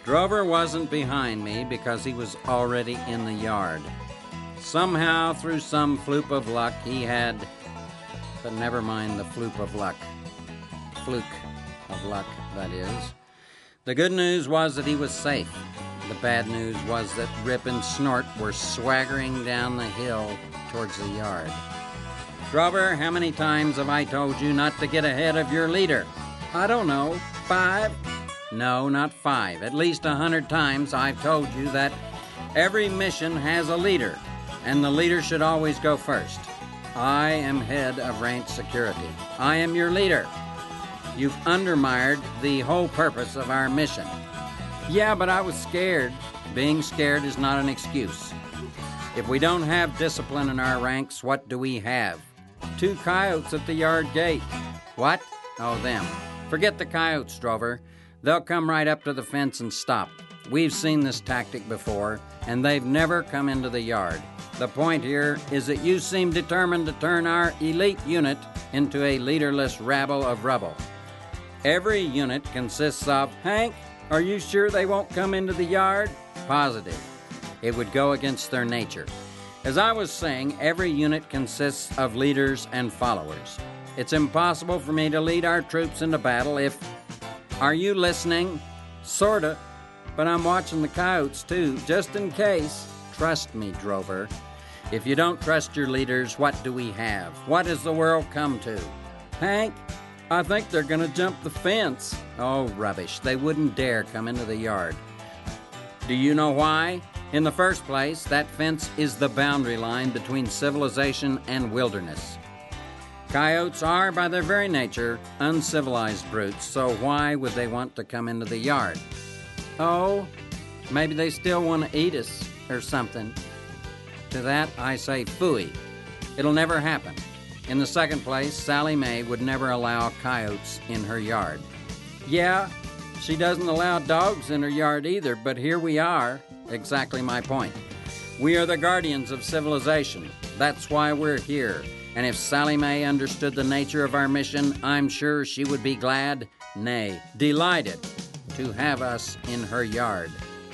Drover wasn't behind me because he was already in the yard. Somehow, through some fluke of luck, he had... But never mind the fluke of luck. Fluke of luck, that is. The good news was that he was safe. The bad news was that Rip and Snort were swaggering down the hill towards the yard. Drover, how many times have I told you not to get ahead of your leader? I don't know, 5? No, not 5. At least 100 times I've told you that every mission has a leader, and the leader should always go first. I am head of ranch security. I am your leader. You've undermined the whole purpose of our mission. Yeah, but I was scared. Being scared is not an excuse. If we don't have discipline in our ranks, what do we have? 2 coyotes at the yard gate. What? Oh, them. Forget the coyotes, Drover. They'll come right up to the fence and stop. We've seen this tactic before, and they've never come into the yard. The point here is that you seem determined to turn our elite unit into a leaderless rabble of rubble. Every unit consists of... Hank, are you sure they won't come into the yard? Positive. It would go against their nature. As I was saying, every unit consists of leaders and followers. It's impossible for me to lead our troops into battle if... Are you listening? Sorta. But I'm watching the coyotes, too, just in case. Trust me, Drover. If you don't trust your leaders, what do we have? What has the world come to? Hank, I think they're going to jump the fence. Oh, rubbish. They wouldn't dare come into the yard. Do you know why? In the first place, that fence is the boundary line between civilization and wilderness. Coyotes are, by their very nature, uncivilized brutes, so why would they want to come into the yard? Oh, maybe they still want to eat us or something. To that, I say phooey. It'll never happen. In the second place, Sally Mae would never allow coyotes in her yard. Yeah, she doesn't allow dogs in her yard either, but here we are. Exactly my point. We are the guardians of civilization. That's why we're here. And if Sally Mae understood the nature of our mission, I'm sure she would be glad, nay, delighted, to have us in her yard.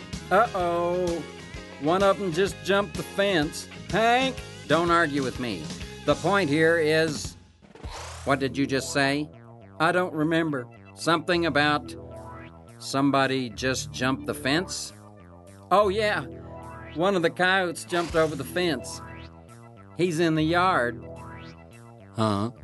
Uh-oh. One of them just jumped the fence. Hank, don't argue with me. The point here is... What did you just say? I don't remember. Something about... Somebody just jumped the fence? Oh, yeah. One of the coyotes jumped over the fence. He's in the yard. Huh?